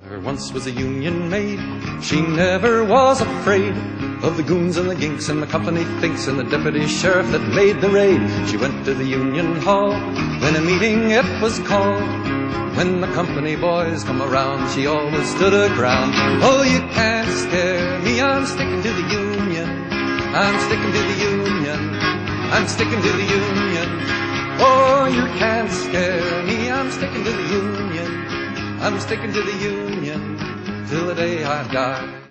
There once was a Union maid, she never was afraid of the goons and the ginks and the company thinks and the deputy sheriff that made the raid. She went to the Union Hall when a meeting it was called. When the company boys come around, she always stood her ground. Oh, you can't scare me, I'm sticking to the Union. I'm sticking to the Union. I'm sticking to the Union. Oh, you can't scare me, I'm sticking to the Union. I'm sticking to the Union till the day I die.